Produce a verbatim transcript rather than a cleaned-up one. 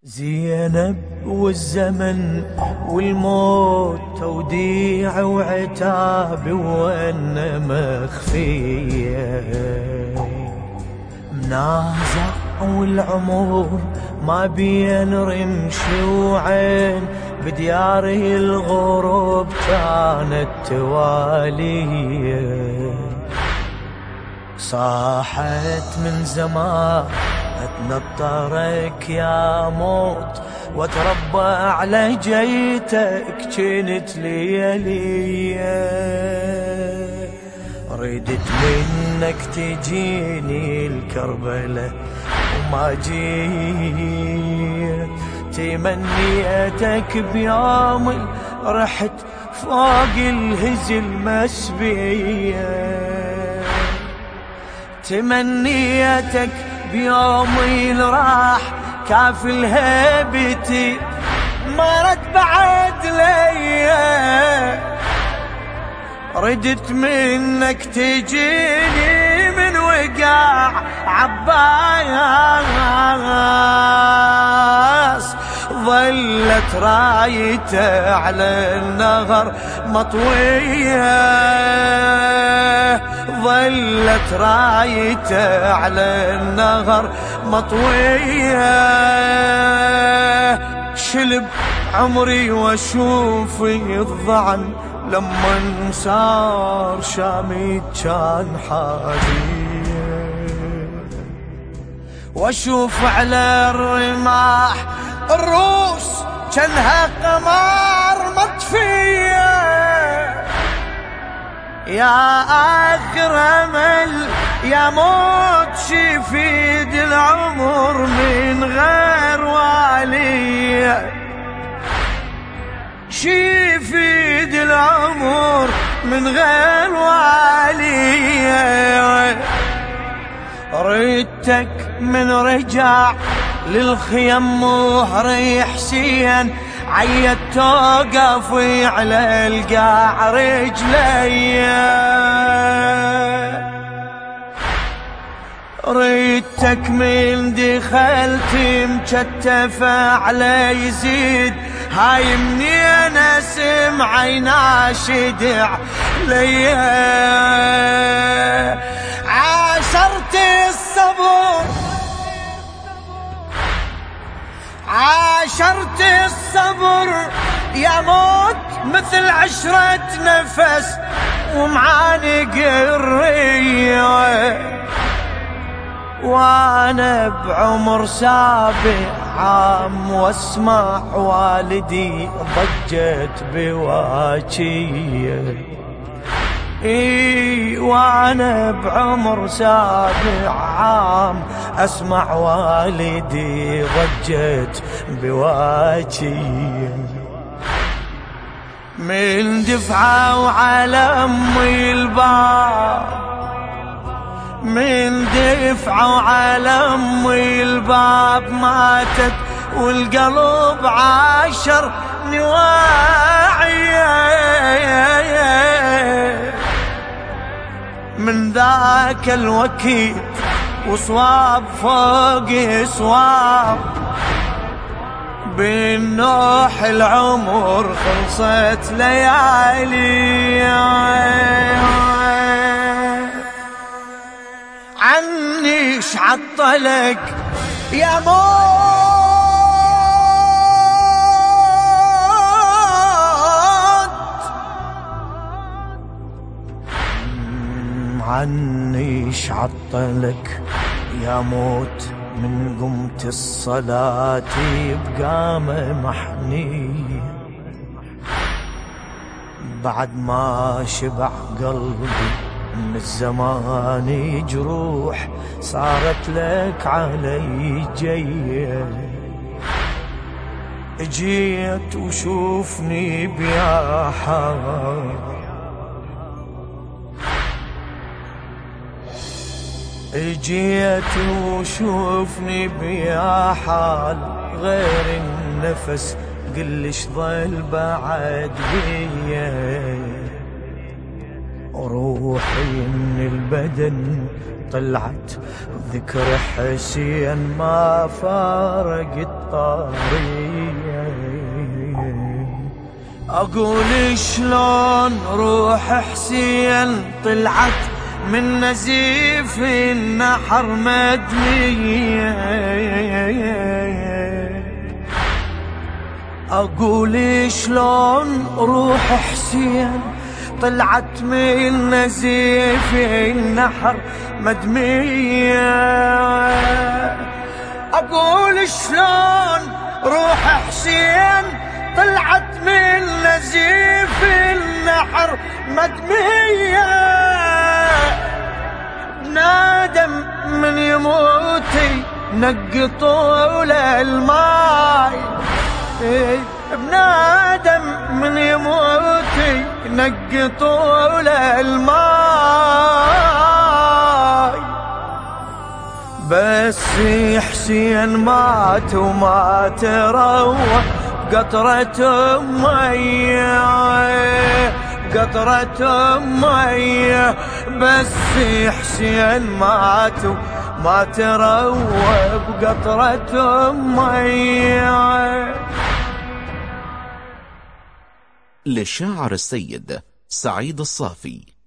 زينب والزمن والموت توديع وعتاب وانا مخفية منازع والعمر ما بين رمش وعين بدياره الغروب كانت توالية صاحت من زمان اتنطرك يا موت واتربى على جيتك كنت ليالية ردت منك تجيني الكربلة وما جيت تمنيتك بيومي رحت فوق الهزل مسبية تمنيتك بيومي راح كافل هيبتي ما رد بعد ليا ردت منك تجيني من وقع عباس ظلت رايته على النهر مطوية ظلت رايته على النهر مطوية شلب عمري واشوف الضعن لما صار شامي كان حاجية واشوف على الرماح الروس كانها قمر مطفية يا آخر أمل يا موت شفيد العمر من غير والي شفيد العمر من غير والي ريتك من رجع للخيم مهري حسين عيت توقف على القاع رجلي ريتك من دخلت مكتفة على يزيد هاي منين اسمع يناشد عليا عاشرت الصبر عاشرت الصبر يا موت مثل عشرة نفس ومعانق الرية وانا بعمر سابع عام واسمع والدي ضجت بواجية اي وانا بعمر سابع عام اسمع والدي ضجت بواجية من دفعة وعلى امي الباب من دفعة وعلى امي الباب ماتت والقلب عاشر نواعية من ذاك الوقت وصواب فوق صواب بالنوح العمر خلصت ليالي عني شعطلك يا موت عني شعطلك يا موت من قمت الصلاة بقامة محنية بعد ما شبع قلبي من الزمان جروح صارت لك علي جيه جيت وشوفني بيا حال جيت وشوفني بيا حال غير النفس قلش ظل بعد بيا روحي من البدن طلعت ذكر حسين ما فارق الطريق. أقول شلون روح حسين طلعت من نزيف النحر مدمية. أقول شلون روح حسين طلعت من نزيف النحر مدمية. أقول شلون روح حسين طلعت من نزيف النحر مدمية. نادم من يموتي نقطوا له الماي. بنادم من يموتي نقطوا له الماي. بس حسين مات وما تروى قطرة مية، قطرة مية. بس حسين مات وما تروى بقطرة مية. للشاعر السيد سعيد الصافي.